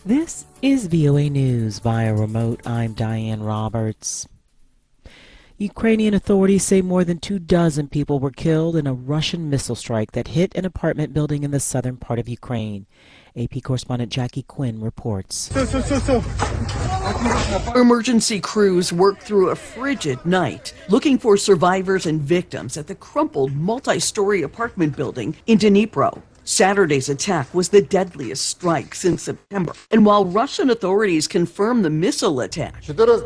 This is VOA News via remote. I'm Diane Roberts. Ukrainian authorities say more than 24 people were killed in a Russian missile strike that hit an apartment building in the southern part of Ukraine. AP correspondent Jackie Quinn reports. Emergency crews worked through a frigid night, looking for survivors and victims at the crumpled multi-story apartment building in Dnipro. Saturday's attack was the deadliest strike since September. And while Russian authorities confirmed the missile attack,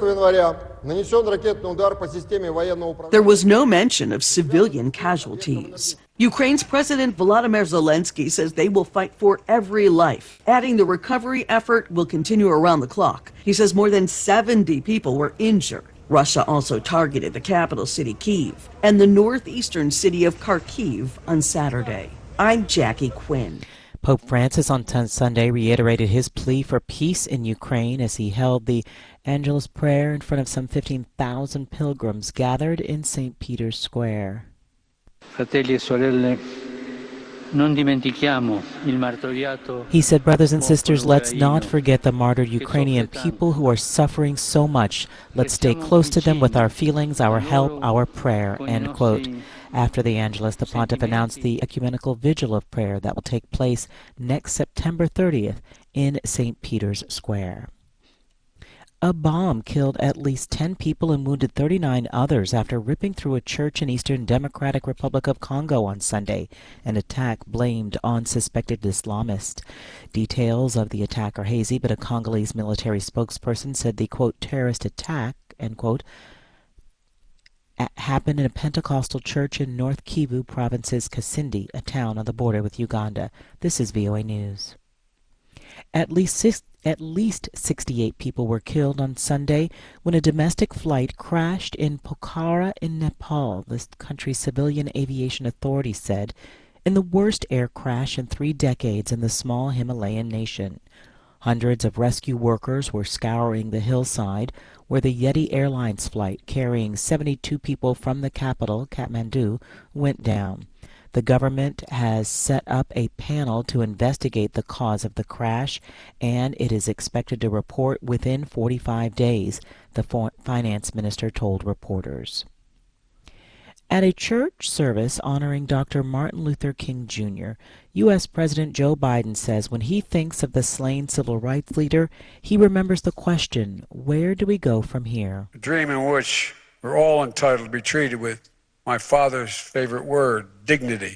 there was no mention of civilian casualties. Ukraine's President Volodymyr Zelensky says they will fight for every life, adding the recovery effort will continue around the clock. He says more than 70 people were injured. Russia also targeted the capital city, Kyiv, and the northeastern city of Kharkiv on Saturday. I'm Jackie Quinn. Pope Francis on Sunday reiterated his plea for peace in Ukraine as he held the Angelus prayer in front of some 15,000 pilgrims gathered in St. Peter's Square. Fratelli e sorelle, non dimentichiamo il martoriato. He said, brothers and sisters, let's not forget the martyred Ukrainian people who are suffering so much. Let's stay close to them with our feelings, our help, our prayer, end quote. After the Angelus, the pontiff announced the ecumenical vigil of prayer that will take place next September 30th in St. Peter's Square. A bomb killed at least 10 people and wounded 39 others after ripping through a church in Eastern Democratic Republic of Congo on Sunday, an attack blamed on suspected Islamists. Details of the attack are hazy, but a Congolese military spokesperson said the, quote, terrorist attack, end quote, happened in a Pentecostal church in North Kivu Province's Kasindi, a town on the border with Uganda. This is VOA News. At least 68 people were killed on Sunday when a domestic flight crashed in Pokhara in Nepal, the country's civilian aviation authority said, in the worst air crash in 3 decades in the small Himalayan nation. Hundreds of rescue workers were scouring the hillside where the Yeti Airlines flight carrying 72 people from the capital, Kathmandu, went down. The government has set up a panel to investigate the cause of the crash, and it is expected to report within 45 days, the finance minister told reporters. At a church service honoring Dr. Martin Luther King Jr., U.S. President Joe Biden says when he thinks of the slain civil rights leader, he remembers the question, where do we go from here? A dream in which we're all entitled to be treated with my father's favorite word, dignity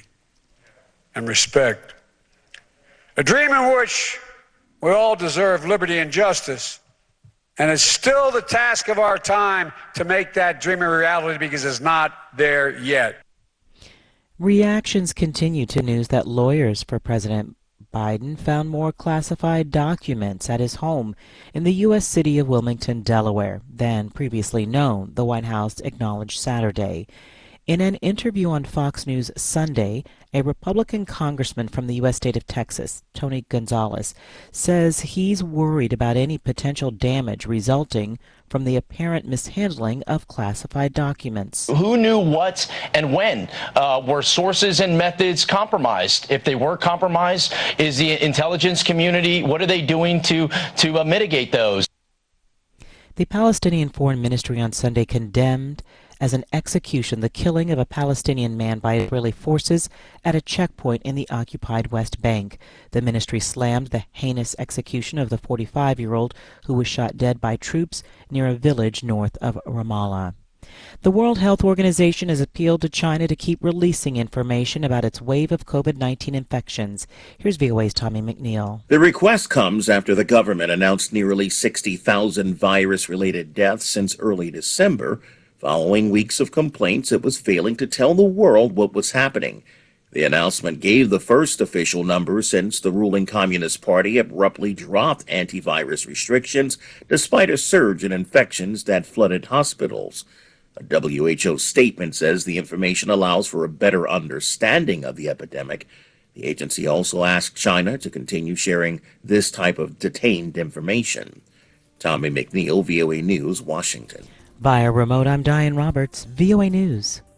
and respect. A dream in which we all deserve liberty and justice. And it's still the task of our time to make that dream a reality because it's not there yet. Reactions continue to news that lawyers for President Biden found more classified documents at his home in the U.S. city of Wilmington, Delaware, than previously known, the White House acknowledged Saturday. In an interview on Fox News Sunday, a Republican congressman from the U.S. state of Texas, Tony Gonzalez, says he's worried about any potential damage resulting from the apparent mishandling of classified documents. Who knew what and when? Were sources and methods compromised? If they were compromised, is the intelligence community, what are they doing to mitigate those? The Palestinian Foreign Ministry on Sunday condemned as an execution the killing of a Palestinian man by Israeli forces at a checkpoint in the occupied West Bank. The ministry slammed the heinous execution of the 45-year-old who was shot dead by troops near a village north of Ramallah. The World Health Organization has appealed to China to keep releasing information about its wave of COVID-19 infections. Here's VOA's Tommy McNeil. The request comes after the government announced nearly 60,000 virus-related deaths since early December, following weeks of complaints it was failing to tell the world what was happening. The announcement gave the first official number since the ruling Communist Party abruptly dropped antivirus restrictions despite a surge in infections that flooded hospitals. A WHO statement says the information allows for a better understanding of the epidemic. The agency also asked China to continue sharing this type of detained information. Tommy McNeil, VOA News, Washington. Via remote, I'm Diane Roberts, VOA News.